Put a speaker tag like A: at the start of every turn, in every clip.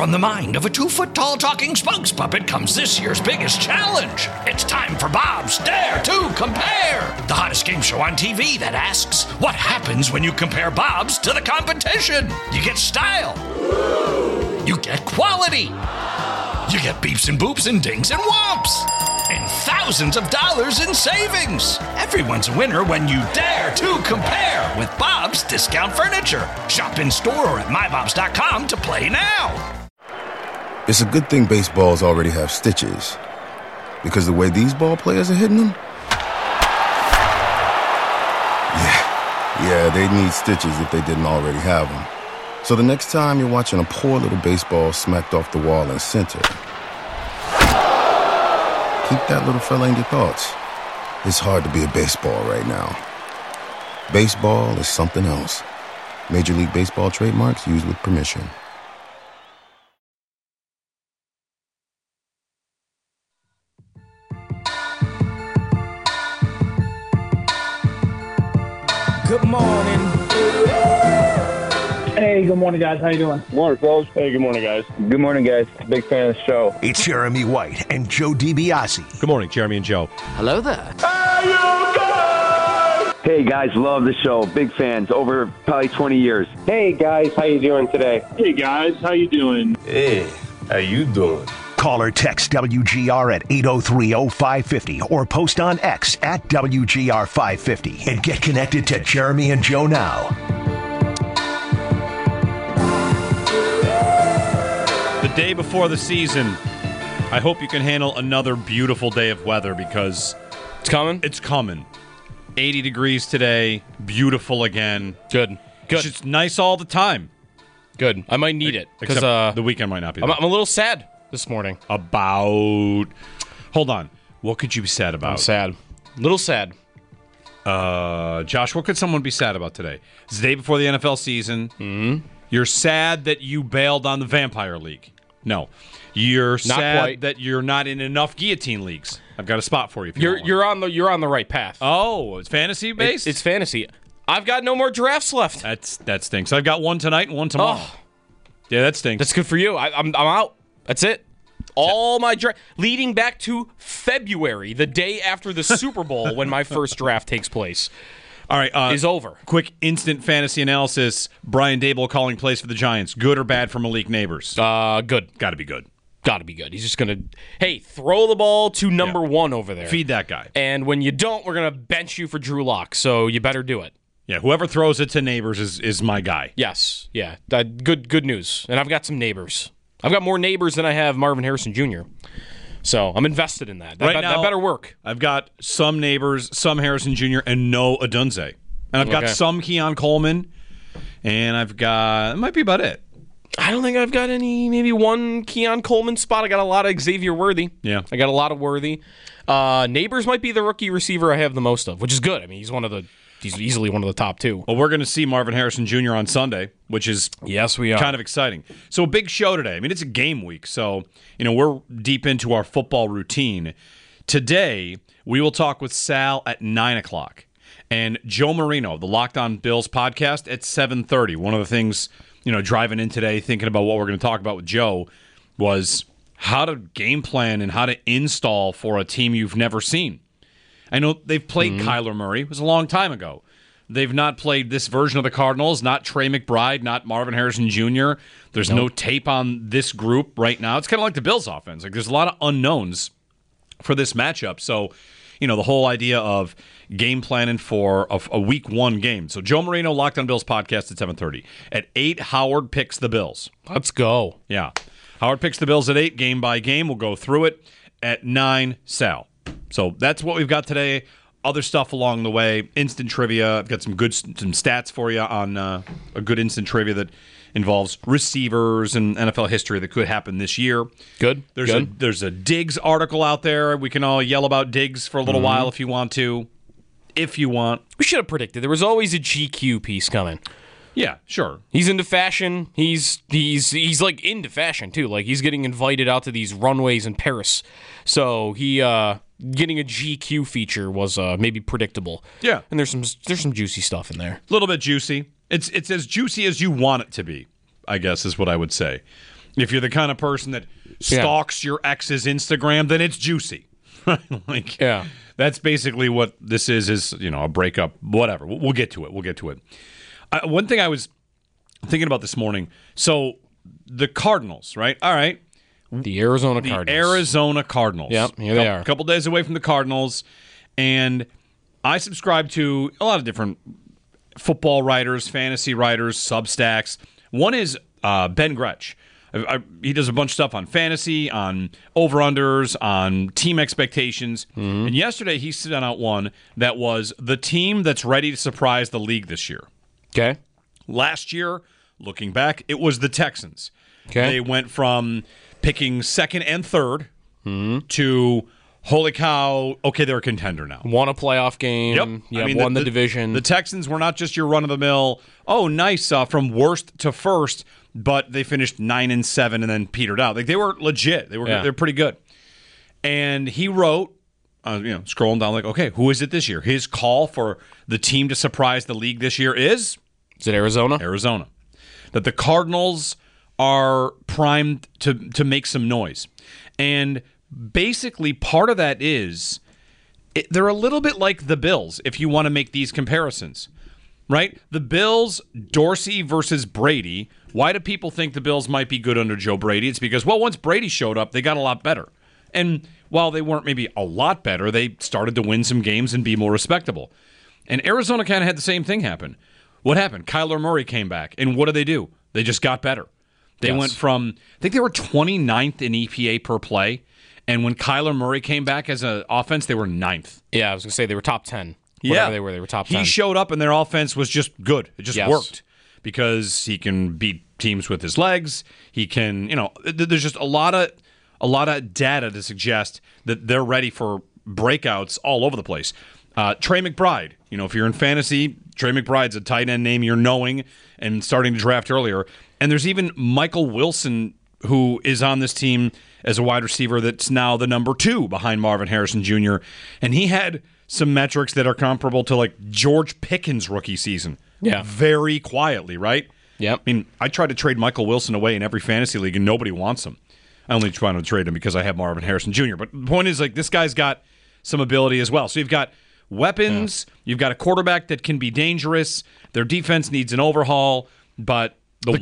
A: From the mind of a 2-foot-tall talking spokes puppet comes this year's biggest challenge. It's time for Bob's Dare to Compare, the hottest game show on TV that asks, what happens when you compare Bob's to the competition? You get style. You get quality. You get beeps and boops and dings and whomps. And thousands of dollars in savings. Everyone's a winner when you dare to compare with Bob's Discount Furniture. Shop in store or at mybobs.com to play now.
B: It's a good thing baseballs already have stitches. Because the way these ball players are hitting them? Yeah, they'd need stitches if they didn't already have them. So the next time you're watching a poor little baseball smacked off the wall in center, keep that little fella in your thoughts. It's hard to be a baseball right now. Baseball is something else. Major League Baseball trademarks used with permission.
C: Good morning.
D: Hey, good morning, guys. How you doing?
E: Good morning, fellas. Hey, good morning, guys.
F: Good morning, guys. Big fan of the show.
G: It's Jeremy White and Joe DiBiase.
H: Good morning, Jeremy and Joe.
I: Hello there.
J: Hey, guys. Love the show. Big fans. Over probably 20 years.
E: Hey, guys. How you doing today? Hey, guys. How you doing?
K: Hey, how you doing?
G: Call or text WGR at 803-0550 or post on X at WGR550 and get connected to Jeremy and Joe now.
H: The day before the season, I hope you can handle another beautiful day of weather because
L: it's coming.
H: It's coming. 80 degrees today, beautiful again.
L: Good.
H: It's just nice all the time.
L: Good. I might need it because
H: the weekend might not be.
L: I'm a little sad this morning.
H: Hold on. What could you be sad about?
L: I'm sad. Little sad.
H: Josh, what could someone be sad about today? It's the day before the NFL season.
L: Mm-hmm.
H: You're sad that you bailed on the Vampire League. No. You're sad that you're not in enough guillotine leagues. I've got a spot for you.
L: You're on the right path.
H: Oh, it's fantasy based?
L: It's fantasy. I've got no more drafts left.
H: That stinks. I've got one tonight and one tomorrow.
L: Oh.
H: Yeah, that stinks.
L: That's good for you. I'm out. That's it. All my draft leading back to February, the day after the Super Bowl, when my first draft takes place.
H: All right,
L: is over.
H: Quick instant fantasy analysis. Brian Daboll calling plays for the Giants. Good or bad for Malik Neighbors?
L: Good.
H: Got to be good.
L: Got to be good. He's just going to, throw the ball to number one over there.
H: Feed that guy.
L: And when you don't, we're going to bench you for Drew Lock, so you better do it.
H: Yeah, whoever throws it to Neighbors is my guy.
L: Yes, yeah. Good news. And I've got some neighbors. I've got more neighbors than I have Marvin Harrison Jr., so I'm invested in that. That better work.
H: I've got some Neighbors, some Harrison Jr., and no Adunze. And I've got some Keon Coleman, and that might be about it.
L: I don't think I've got maybe one Keon Coleman spot. I got a lot of Xavier Worthy.
H: Yeah.
L: I got a lot of Worthy. Neighbors might be the rookie receiver I have the most of, which is good. I mean, he's easily one of the top two.
H: Well, we're going to see Marvin Harrison Jr. on Sunday, which is
L: we are.
H: Kind of exciting. So a big show today. I mean, it's a game week, so we're deep into our football routine. Today, we will talk with Sal at 9 o'clock. And Joe Marino, the Locked On Bills podcast, at 7:30. One of the things, driving in today, thinking about what we're going to talk about with Joe, was how to game plan and how to install for a team you've never seen. I know they've played Kyler Murray. It was a long time ago. They've not played this version of the Cardinals, not Trey McBride, not Marvin Harrison Jr. There's no tape on this group right now. It's kind of like the Bills offense. Like, there's a lot of unknowns for this matchup. So, the whole idea of game planning for a week one game. So Joe Marino, Locked On Bills podcast at 7:30. At 8, Howard picks the Bills.
L: Let's go.
H: Yeah. Howard picks the Bills at 8, game by game. We'll go through it. At 9, Sal. So that's what we've got today. Other stuff along the way. Instant trivia. I've got some stats for you on a good instant trivia that involves receivers and NFL history that could happen this year.
L: Good.
H: There's a Diggs article out there. We can all yell about Diggs for a little while if you want to. If you want.
L: We should have predicted. There was always a GQ piece coming.
H: Yeah, sure.
L: He's into fashion. He's like into fashion too. Like, he's getting invited out to these runways in Paris. So he getting a GQ feature was maybe predictable.
H: Yeah.
L: And there's some juicy stuff in there.
H: A little bit juicy. It's as juicy as you want it to be, I guess is what I would say. If you're the kind of person that stalks your ex's Instagram, then it's juicy. That's basically what this is, a breakup, whatever. We'll get to it. One thing I was thinking about this morning, so the Cardinals, right? All right.
L: The Arizona Cardinals. Yep, here they are.
H: A couple days away from the Cardinals, and I subscribe to a lot of different football writers, fantasy writers, Substacks. One is Ben Gretsch. He does a bunch of stuff on fantasy, on over-unders, on team expectations. Mm-hmm. And yesterday he sent out one that was the team that's ready to surprise the league this year.
L: Okay.
H: Last year, looking back, it was the Texans.
L: Okay.
H: They went from picking second and third to, holy cow, okay, they're a contender now.
L: Won a playoff game. Yep. Won the division.
H: The Texans were not just your run-of-the-mill, nice, from worst to first, but they finished 9-7 and then petered out. Like, they were legit. They're pretty good. And he wrote, scrolling down, like, okay, who is it this year? His call for the team to surprise the league this year is
L: it Arizona?
H: Arizona. That the Cardinals are primed to make some noise. And basically part of that is they're a little bit like the Bills, if you want to make these comparisons, right? The Bills, Dorsey versus Brady. Why do people think the Bills might be good under Joe Brady? It's because, once Brady showed up, they got a lot better. And while they weren't maybe a lot better, they started to win some games and be more respectable. And Arizona kind of had the same thing happen. What happened? Kyler Murray came back, and what do? They just got better. They went from, I think they were 29th in EPA per play, and when Kyler Murray came back as an offense, they were 9th.
L: Yeah, I was going to say they were top 10. Whatever they were top 10.
H: He showed up, and their offense was just good. It just worked because he can beat teams with his legs. He can, there's just a lot of data to suggest that they're ready for breakouts all over the place. Trey McBride, if you're in fantasy, Trey McBride's a tight end name you're knowing and starting to draft earlier. And there's even Michael Wilson, who is on this team as a wide receiver that's now the number 2 behind Marvin Harrison Jr. And he had some metrics that are comparable to like George Pickens' rookie season.
L: Yeah.
H: Very quietly, right?
L: Yep.
H: I mean, I tried to trade Michael Wilson away in every fantasy league, and nobody wants him. I only try to trade him because I have Marvin Harrison Jr. But the point is, like, this guy's got some ability as well. So you've got weapons. Yeah. You've got a quarterback that can be dangerous. Their defense needs an overhaul, but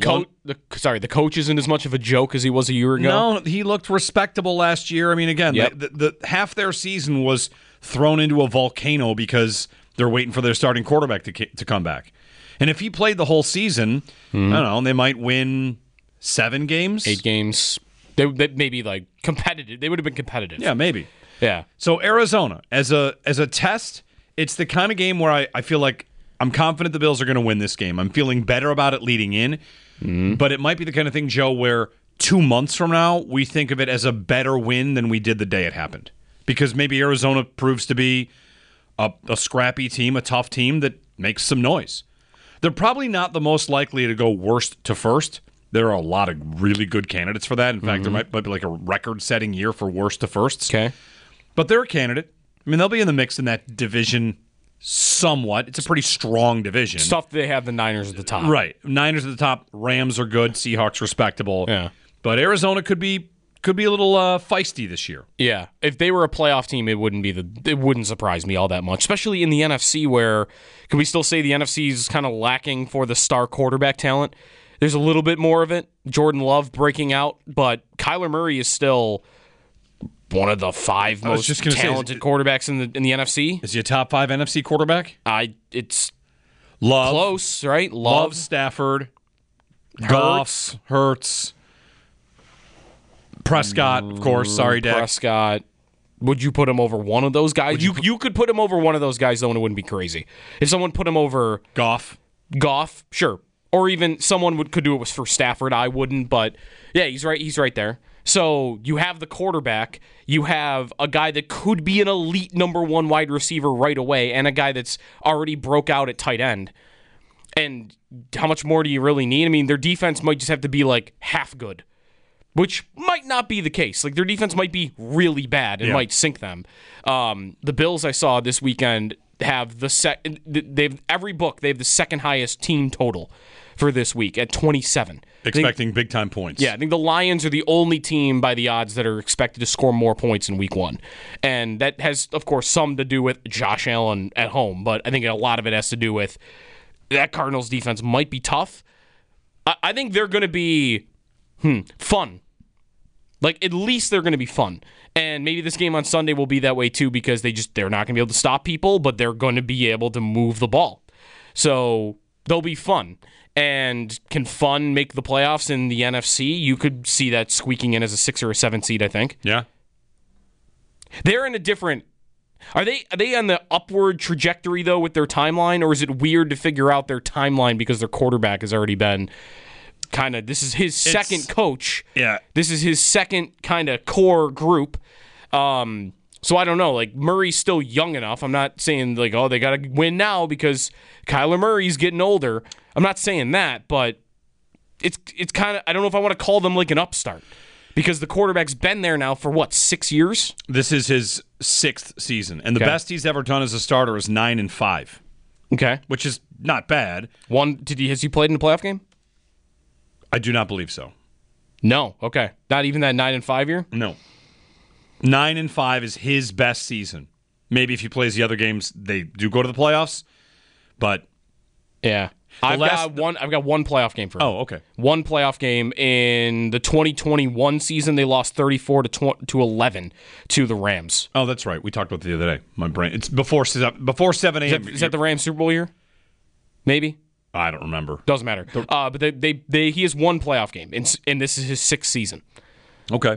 L: the coach isn't as much of a joke as he was a year ago.
H: No, he looked respectable last year. I mean, again, the half their season was thrown into a volcano because they're waiting for their starting quarterback to come back. And if he played the whole season, I don't know, they might win 7 games,
L: 8 games. They may be like competitive. They would have been competitive.
H: Yeah, maybe.
L: Yeah.
H: So Arizona, as a test, it's the kind of game where I feel like I'm confident the Bills are going to win this game. I'm feeling better about it leading in. But it might be the kind of thing, Joe, where 2 months from now, we think of it as a better win than we did the day it happened. Because maybe Arizona proves to be a scrappy team, a tough team that makes some noise. They're probably not the most likely to go worst to first. There are a lot of really good candidates for that. In fact, there might be like a record-setting year for worst to firsts.
L: Okay.
H: But they're a candidate. I mean, they'll be in the mix in that division somewhat. It's a pretty strong division.
L: Stuff they have the Niners at the top.
H: Right. Niners at the top. Rams are good. Seahawks respectable.
L: Yeah.
H: But Arizona could be a little feisty this year.
L: Yeah. If they were a playoff team, it wouldn't surprise me all that much, especially in the NFC where, can we still say the NFC is kind of lacking for the star quarterback talent? There's a little bit more of it. Jordan Love breaking out, but Kyler Murray is still one of the 5 most talented quarterbacks in the NFC.
H: Is he a top 5 NFC quarterback?
L: It's
H: Love,
L: close, right?
H: Love, Stafford, Goff, Hurts, Prescott, of course. Sorry, Dak.
L: Prescott. Would you put him over one of those guys? You could put him over one of those guys, though, and it wouldn't be crazy. If someone put him over
H: Goff,
L: sure. Or even someone could do it for Stafford. I wouldn't, but yeah, he's right. He's right there. So you have the quarterback, you have a guy that could be an elite number 1 wide receiver right away, and a guy that's already broke out at tight end. And how much more do you really need? I mean, their defense might just have to be like half good, which might not be the case. Like, their defense might be really bad and might sink them. The Bills I saw this weekend, have every book they have the second highest team total for this week at 27.
H: Expecting big time points.
L: Yeah, I think the Lions are the only team by the odds that are expected to score more points in week 1. And that has, of course, some to do with Josh Allen at home, but I think a lot of it has to do with that Cardinals defense might be tough. I think they're going to be fun. Like, at least they're going to be fun. And maybe this game on Sunday will be that way too, because they're not going to be able to stop people, but they're going to be able to move the ball. So they'll be fun. And can fun make the playoffs in the NFC? You could see that squeaking in as a 6 or a 7 seed, I think.
H: Yeah.
L: They're in a different... Are they on the upward trajectory, though, with their timeline? Or is it weird to figure out their timeline because their quarterback has already been kind of... This is his second coach.
H: Yeah.
L: This is his second kind of core group. So I don't know. Like, Murray's still young enough. I'm not saying, like, oh, they got to win now because Kyler Murray's getting older. I'm not saying that, but it's kind of... I don't know if I want to call them, like, an upstart. Because the quarterback's been there now for, 6 years?
H: This is his 6th season. And the best he's ever done as a starter is 9-5.
L: Okay.
H: Which is not bad.
L: Has he played in a playoff game?
H: I do not believe so.
L: No. Okay. Not even that 9-5 year?
H: No. 9-5 is his best season. Maybe if he plays the other games, they do go to the playoffs. But
L: yeah. I've got one playoff game for him.
H: Oh, okay.
L: One playoff game in the 2021 season. They lost 34-11 to the Rams.
H: Oh, that's right. We talked about it the other day. My brain. It's before 7 a.m.
L: Is that the Rams Super Bowl year? Maybe.
H: I don't remember.
L: Doesn't matter. But he has one playoff game, and this is his 6th season.
H: Okay.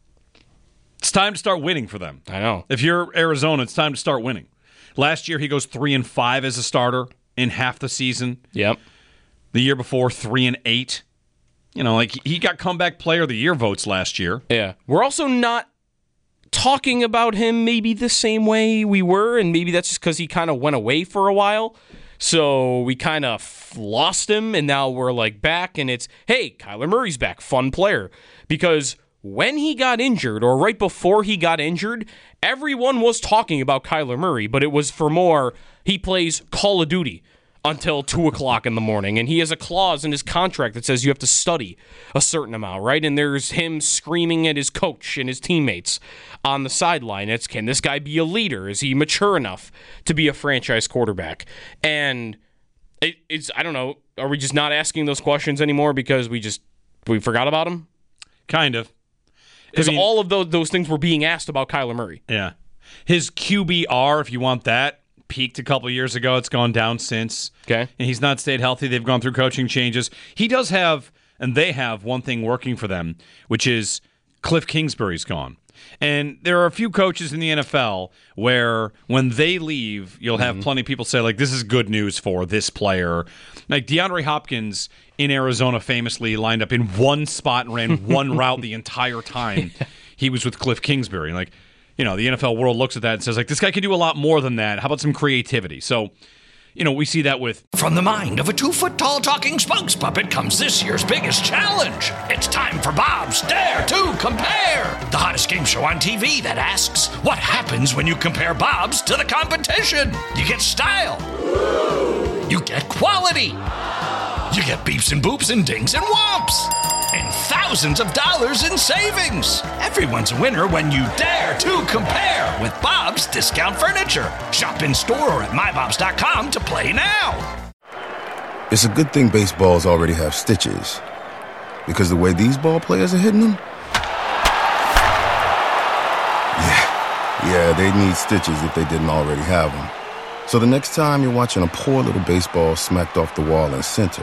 H: It's time to start winning for them.
L: I know.
H: If you're Arizona, it's time to start winning. Last year, he goes 3-5 as a starter in half the season.
L: Yep.
H: The year before, 3-8. You know, like he got comeback player of the year votes last year.
L: Yeah. We're also not talking about him maybe the same way we were, and maybe that's just because he kind of went away for a while. So we kind of lost him, and now we're like back, and it's, hey, Kyler Murray's back, fun player. Because when he got injured, or right before he got injured, everyone was talking about Kyler Murray, but it was for more, he plays Call of Duty until 2 o'clock in the morning, and he has a clause in his contract that says you have to study a certain amount, right? And there's him screaming at his coach and his teammates on the sideline. It's, can this guy be a leader? Is he mature enough to be a franchise quarterback? And it's I don't know, are we just not asking those questions anymore because we forgot about him?
H: Kind of.
L: Because all of those things were being asked about Kyler Murray.
H: Yeah. His QBR, if you want that, peaked a couple years ago. It's gone down since.
L: Okay.
H: And he's not stayed healthy. They've gone through coaching changes. He does have, and they have, one thing working for them, which is Cliff Kingsbury's gone. And there are a few coaches in the NFL where when they leave, you'll have plenty of people say, like, this is good news for this player. Like DeAndre Hopkins in Arizona famously lined up in one spot and ran one route the entire time he was with Cliff Kingsbury. Like, you know, the NFL world looks at that and says, like, this guy can do a lot more than that. How about some creativity? So, you know, we see that with...
A: From the mind of a 2-foot-tall talking spokes puppet comes this year's biggest challenge. It's time for Bob's Dare to Compare, the hottest game show on TV that asks, what happens when you compare Bob's to the competition? You get style. You get quality. You get beeps and boops and dings and whomps. And thousands of dollars in savings. Everyone's a winner when you dare to compare with Bob's Discount Furniture. Shop in store or at mybobs.com to play now.
B: It's a good thing baseballs already have stitches. Because the way these ball players are hitting them... Yeah, they need stitches if they didn't already have them. So the next time you're watching a poor little baseball smacked off the wall in center...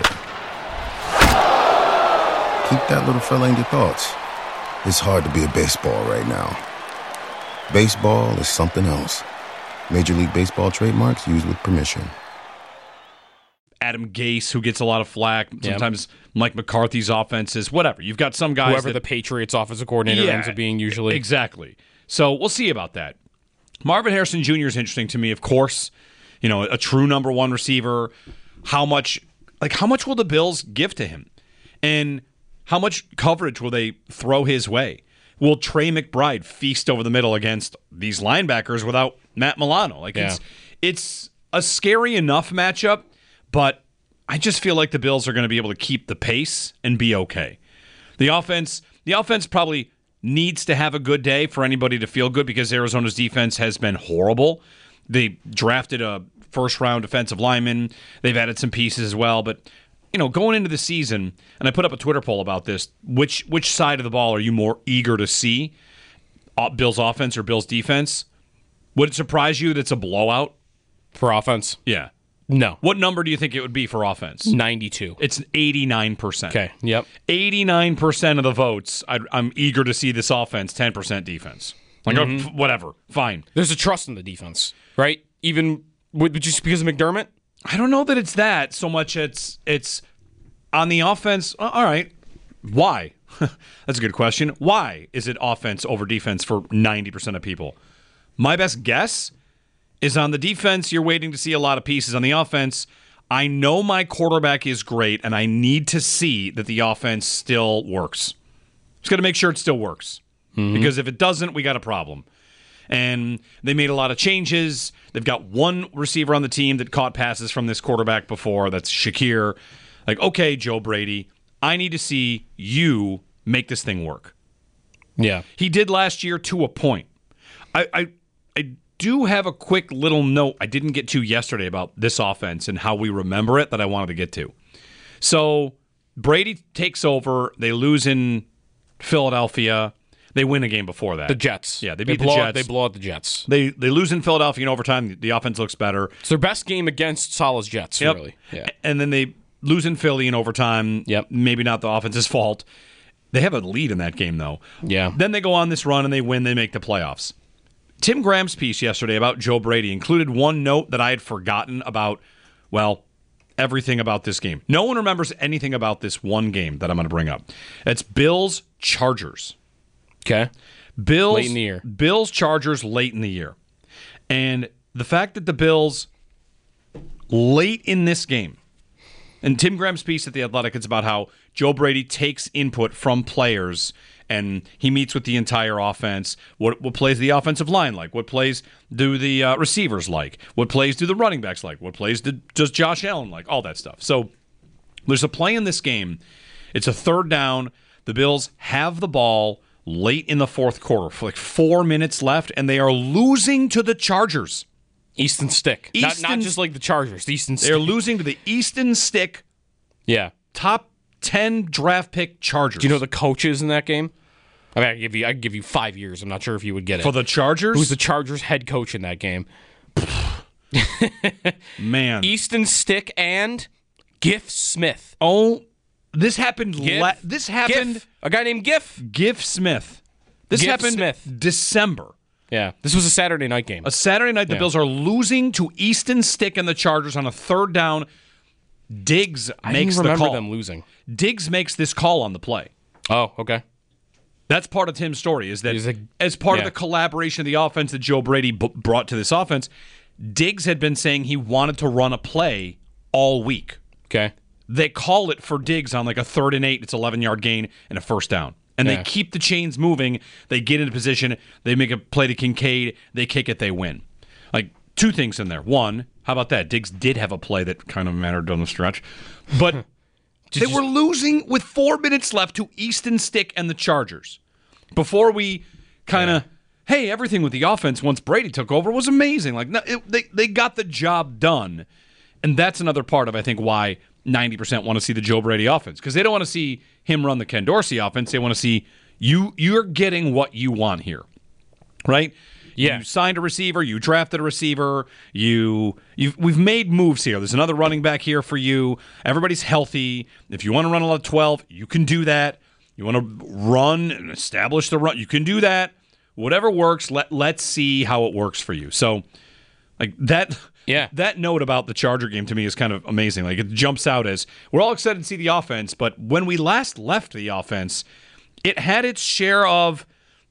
B: keep that little fella in your thoughts. It's hard to be a baseball right now. Baseball is something else. Major League Baseball trademarks used with permission.
H: Adam Gase, who gets a lot of flack. Sometimes Mike McCarthy's offenses, whatever. You've got some guys
L: Whoever the Patriots offensive coordinator ends up being usually.
H: Exactly. So we'll see about that. Marvin Harrison Jr. is interesting to me, of course. You know, a true number one receiver. How much will the Bills give to him? And how much coverage will they throw his way? Will Trey McBride feast over the middle against these linebackers without Matt Milano? Like it's a scary enough matchup, but I just feel like the Bills are going to be able to keep the pace and be okay. The offense probably needs to have a good day for anybody to feel good because Arizona's defense has been horrible. They drafted a first-round defensive lineman. They've added some pieces as well. But, going into the season, and I put up a Twitter poll about this, which side of the ball are you more eager to see, Bills offense or Bills defense? Would it surprise you that it's a blowout?
L: For offense?
H: Yeah.
L: No.
H: What number do you think it would be for offense?
L: 92.
H: It's 89%.
L: Okay, yep.
H: 89% of the votes, I'm eager to see this offense, 10% defense. Whatever, fine.
L: There's a trust in the defense, right? Even just because of McDermott?
H: I don't know that it's that so much. It's on the offense. All right. Why? That's a good question. Why is it offense over defense for 90% of people? My best guess is on the defense, you're waiting to see a lot of pieces. On the offense, I know my quarterback is great, and I need to see that the offense still works. Just got to make sure it still works. Because if it doesn't, we got a problem. And they made a lot of changes. They've got one receiver on the team that caught passes from this quarterback before. That's Shakir. Okay, Joe Brady, I need to see you make this thing work.
L: Yeah.
H: He did last year to a point. I do have a quick little note I didn't get to yesterday about this offense and how we remember it that I wanted to get to. So Brady takes over. They lose in Philadelphia. They win a game before that.
L: The Jets.
H: Yeah, they beat the Jets.
L: They blow out the Jets.
H: They lose in Philadelphia in overtime. The offense looks better.
L: It's their best game against Salah's Jets, really. Yeah.
H: And then they lose in Philly in overtime.
L: Yep.
H: Maybe not the offense's fault. They have a lead in that game, though.
L: Yeah.
H: Then they go on this run and they win. They make the playoffs. Tim Graham's piece yesterday about Joe Brady included one note that I had forgotten about, everything about this game. No one remembers anything about this one game that I'm going to bring up. It's Bills-Chargers.
L: Okay. Late in the year.
H: Bills-Chargers late in the year. And the fact that the Bills, late in this game, and Tim Graham's piece at The Athletic, it's about how Joe Brady takes input from players and he meets with the entire offense. What plays the offensive line like? What plays do the receivers like? What plays do the running backs like? What plays does Josh Allen like? All that stuff. So there's a play in this game. It's a third down. The Bills have the ball late in the fourth quarter for 4 minutes left, and they are losing to the Chargers.
L: Easton Stick. Not just like the Chargers. The Easton Stick.
H: They're losing to the Easton Stick.
L: Yeah.
H: Top 10 draft pick Chargers.
L: Do you know the coaches in that game? I mean, I can give you 5 years. I'm not sure if you would get it.
H: For the Chargers?
L: Who's the Chargers head coach in that game?
H: Man.
L: Easton Stick and Giff Smith.
H: Oh, this happened.
L: Giff. A guy named Giff.
H: Giff Smith. This happened December.
L: Yeah. This was a Saturday night game.
H: A Saturday night, the Bills are losing to Easton Stick and the Chargers on a third down. Diggs makes the call.
L: I remember them losing.
H: Diggs makes this call on the play.
L: Oh, okay.
H: That's part of Tim's story, is that as part of the collaboration of the offense that Joe Brady brought to this offense, Diggs had been saying he wanted to run a play all week.
L: Okay.
H: They call it for Diggs on like a 3rd and 8. It's 11-yard gain and a first down. And they keep the chains moving. They get into position. They make a play to Kincaid. They kick it. They win. Like, two things in there. One, how about that? Diggs did have a play that kind of mattered on the stretch. But they were losing with 4 minutes left to Easton Stick and the Chargers. Before we kind of, hey, everything with the offense once Brady took over was amazing. Like, they got the job done. And that's another part of, I think, why 90% want to see the Joe Brady offense. Because they don't want to see him run the Ken Dorsey offense. They want to see you're getting what you want here. Right?
L: Yeah.
H: You signed a receiver. You drafted a receiver. We've made moves here. There's another running back here for you. Everybody's healthy. If you want to run a lot of 12, you can do that. You want to run and establish the run, you can do that. Whatever works, let's see how it works for you. So, like that note about the Charger game to me is kind of amazing. Like, it jumps out as we're all excited to see the offense, but when we last left the offense, it had its share of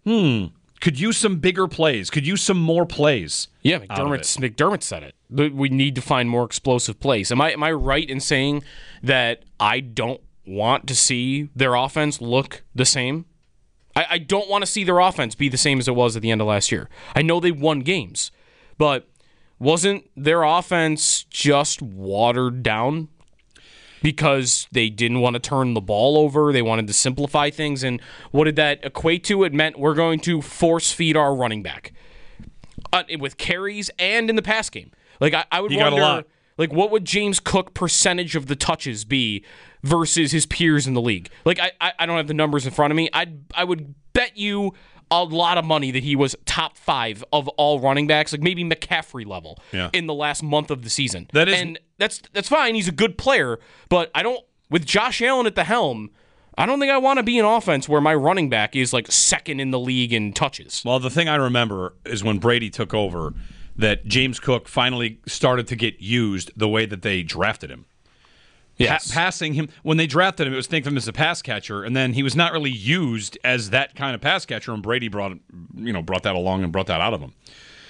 H: could use some bigger plays, could use some more plays.
L: Yeah, McDermott said it. We need to find more explosive plays. Am I right in saying that I don't want to see their offense look the same? I don't want to see their offense be the same as it was at the end of last year. I know they won games, but wasn't their offense just watered down because they didn't want to turn the ball over? They wanted to simplify things. And what did that equate to? It meant we're going to force feed our running back with carries and in the pass game. Like, I would wonder, like, what would James Cook percentage of the touches be versus his peers in the league? Like, I don't have the numbers in front of me. I would bet you a lot of money that he was top 5 of all running backs, like maybe McCaffrey level in the last month of the season. And that's fine. He's a good player, but with Josh Allen at the helm, I don't think I want to be an offense where my running back is like second in the league in touches.
H: Well, the thing I remember is when Brady took over, that James Cook finally started to get used the way that they drafted him.
L: Yes.
H: Passing him, when they drafted him, it was think of him as a pass catcher, and then he was not really used as that kind of pass catcher, and Brady brought that along and brought that out of him.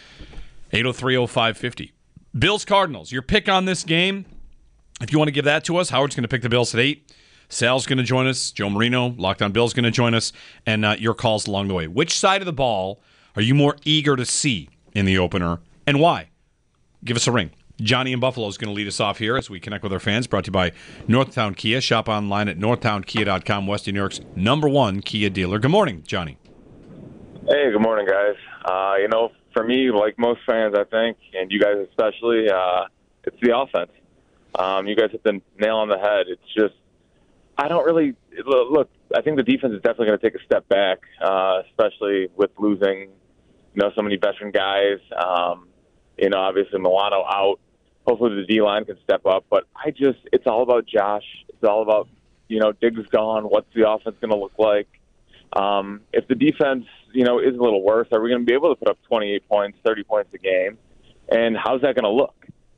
H: 803-0550. Bills Cardinals, your pick on this game. If you want to give that to us, Howard's going to pick the Bills at 8. Sal's going to join us. Joe Marino, Locked On Bills, going to join us, and your calls along the way. Which side of the ball are you more eager to see in the opener, and why? Give us a ring. Johnny in Buffalo is going to lead us off here as we connect with our fans. Brought to you by Northtown Kia. Shop online at northtownkia.com, Western New York's #1 Kia dealer. Good morning, Johnny.
F: Hey, good morning, guys. For me, like most fans, I think, and you guys especially, it's the offense. You guys hit the nail on the head. It's just, I don't really look. I think the defense is definitely going to take a step back, especially with losing, so many veteran guys. Obviously Milano out. Hopefully the D-line can step up. But it's all about Josh. It's all about, Diggs gone. What's the offense going to look like? If the defense, is a little worse, are we going to be able to put up 28 points, 30 points a game? And how's that going to look?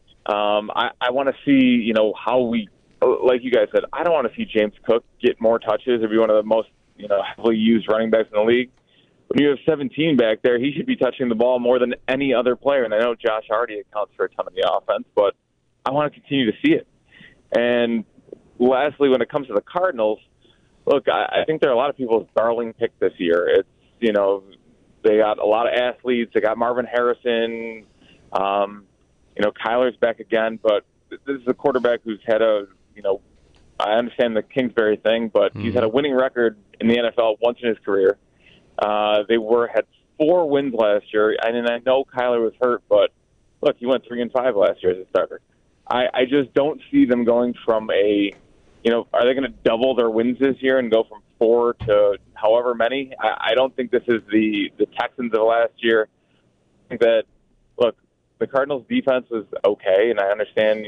F: I want to see, how we, like you guys said, I don't want to see James Cook get more touches or be one of the most, heavily used running backs in the league. When you have 17 back there, he should be touching the ball more than any other player. And I know Josh already accounts for a ton of the offense, but I want to continue to see it. And lastly, when it comes to the Cardinals, look, I think they're a lot of people's darling pick this year. It's, they got a lot of athletes. They got Marvin Harrison. Kyler's back again, but this is a quarterback who's had I understand the Kingsbury thing, but he's had a winning record in the NFL once in his career. They had 4 wins last year, and I know Kyler was hurt, but look, he went 3-5 last year as a starter. I just don't see them going from are they going to double their wins this year and go from 4 to however many? I don't think this is the Texans of last year. I think that, look, the Cardinals' defense was okay, and I understand,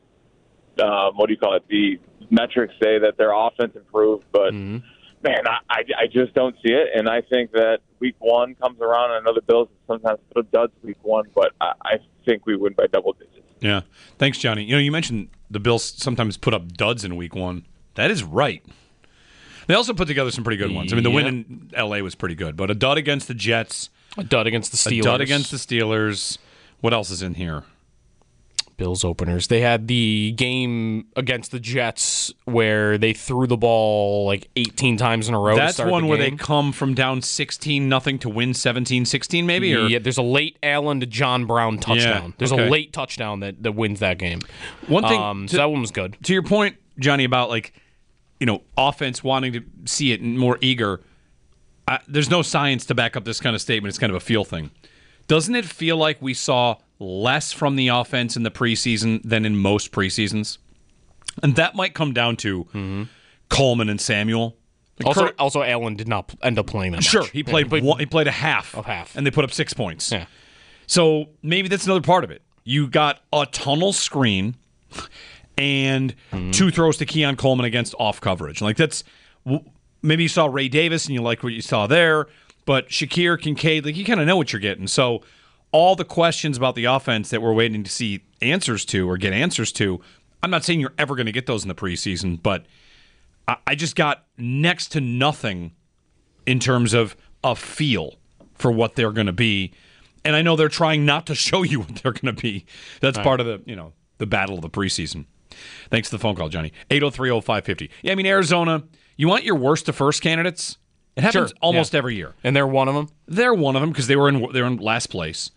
F: the metrics say that their offense improved, but man, I just don't see it, and I think that week 1 comes around. I know the Bills sometimes put up duds week 1, but I think we win by double digits.
H: Yeah. Thanks, Johnny. You mentioned the Bills sometimes put up duds in week 1. That is right. They also put together some pretty good ones. I mean, the win in L.A. was pretty good, but a dud against the Jets.
L: A dud against the Steelers.
H: A dud against the Steelers. What else is in here?
L: Bills openers. They had the game against the Jets where they threw the ball like 18 times in a row.
H: That's one where they come from down 16-0 to win 17-16 maybe? Or?
L: Yeah, there's a late Allen to John Brown touchdown.
H: Yeah,
L: there's a late touchdown that wins that game.
H: One thing,
L: so that one was good.
H: To your point, Johnny, about offense wanting to see it more eager, there's no science to back up this kind of statement. It's kind of a feel thing. Doesn't it feel like we saw less from the offense in the preseason than in most preseasons? And that might come down to Coleman and Samuel.
L: Also, Allen did not end up playing that much.
H: Sure, he played a half.
L: Of half.
H: And they put up 6 points.
L: Yeah.
H: So maybe that's another part of it. You got a tunnel screen and 2 throws to Keon Coleman against off coverage. Like maybe you saw Ray Davis and you like what you saw there, but Shakir, Kincaid, you kind of know what you're getting. So all the questions about the offense that we're waiting to see answers to or get answers to, I'm not saying you're ever going to get those in the preseason, but I just got next to nothing in terms of a feel for what they're going to be. And I know they're trying not to show you what they're going to be. That's part of the battle of the preseason. Thanks for the phone call, Johnny. 803-0550. Yeah, I mean, Arizona, you want your worst to first candidates? It happens almost every year.
L: And they're one of them?
H: They're one of them because they're in last place.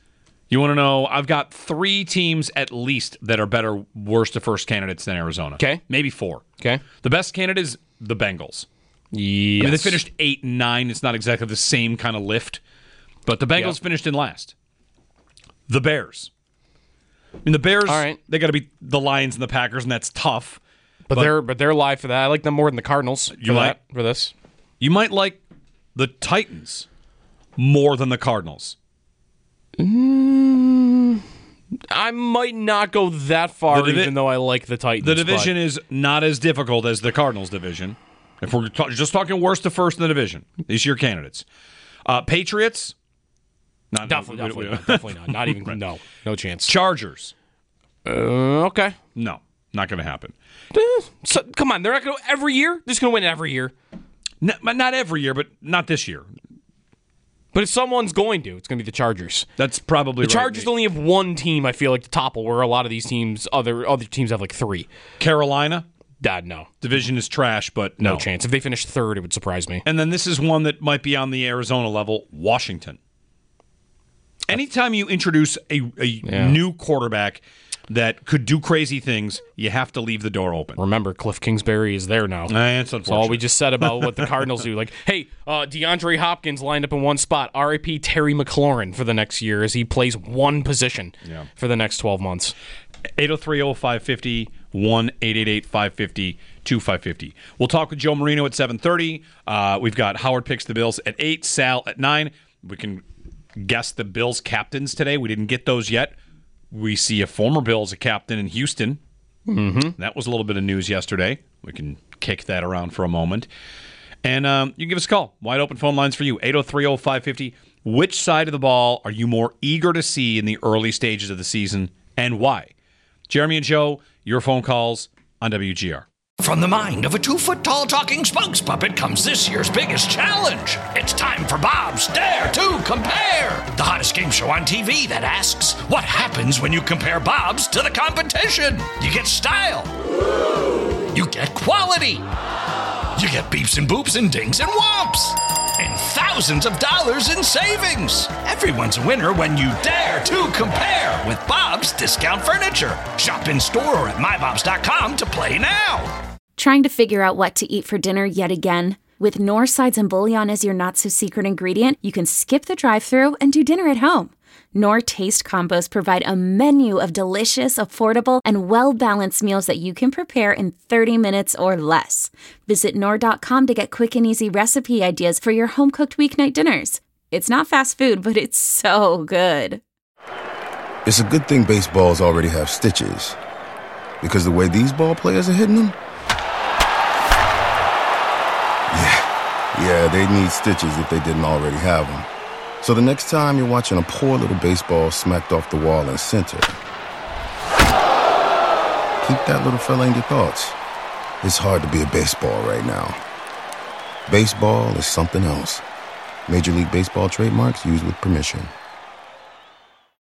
H: You want to know? I've got 3 teams at least that are better worst to first candidates than Arizona.
L: Okay.
H: Maybe 4.
L: Okay.
H: The best candidate is the Bengals.
L: Yes.
H: I mean, they finished 8 and 9. It's not exactly the same kind of lift, but the Bengals finished in last. The Bears. I mean, the Bears,
L: all right.
H: They got to beat the Lions and the Packers, and that's tough.
L: But they're live for that. I like them more than the Cardinals for this.
H: You might like the Titans more than the Cardinals.
L: I might not go that far, even though I like the Titans.
H: The division is not as difficult as the Cardinals division. If we're just talking worst to first in the division, these are your candidates. Patriots?
L: Definitely not. Not even,
H: right.
L: No chance.
H: Chargers?
L: Okay.
H: No, not going to happen.
L: So, come on, they're not going to every year? They're just going to win every year?
H: Not every year, but not this year.
L: But if someone's going to, it's going to be the Chargers.
H: That's probably
L: right. The Chargers only have one team, I feel like, to topple, where a lot of these teams, other teams have like 3.
H: Carolina?
L: No.
H: Division is trash, but
L: no chance. If they finish 3rd, it would surprise me.
H: And then this is one that might be on the Arizona level, Washington. Anytime you introduce a new quarterback that could do crazy things, you have to leave the door open.
L: Remember, Cliff Kingsbury is there now.
H: That's unfortunate.
L: That's all we just said about what the Cardinals do. Like, hey, DeAndre Hopkins lined up in one spot. R.I.P. Terry McLaurin for the next year as he plays one position for the next 12 months.
H: 803-0550, 1-888-550-2550. We'll talk with Joe Marino at 7:30. We've got Howard Picks the Bills at 8, Sal at 9. We can guess the Bills captains today. We didn't get those yet. We see a former Bills a captain in Houston.
L: Mm-hmm.
H: That was a little bit of news yesterday. We can kick that around for a moment. And you can give us a call. Wide open phone lines for you, 803-0550. Which side of the ball are you more eager to see in the early stages of the season, and why? Jeremy and Joe, your phone calls on WGR.
A: From the mind of a 2-foot-tall talking spokes puppet comes this year's biggest challenge. It's time for Bob's Dare to Compare, the hottest game show on TV that asks, what happens when you compare Bob's to the competition? You get style. You get quality. You get beeps and boops and dings and whomps. And thousands of dollars in savings. Everyone's a winner when you dare to compare with Bob's Discount Furniture. Shop in store or at mybobs.com to play now.
I: Trying to figure out what to eat for dinner yet again? With Knorr Sides and Bouillon as your not-so-secret ingredient, you can skip the drive-thru and do dinner at home. Knorr Taste Combos provide a menu of delicious, affordable, and well-balanced meals that you can prepare in 30 minutes or less. Visit Knorr.com to get quick and easy recipe ideas for your home-cooked weeknight dinners. It's not fast food, but it's so good.
B: It's a good thing baseballs already have stitches. Because the way these ball players are hitting them... Yeah, they'd need stitches if they didn't already have them. So the next time you're watching a poor little baseball smacked off the wall in center, keep that little fella in your thoughts. It's hard to be a baseball right now. Baseball is something else. Major League Baseball trademarks used with permission.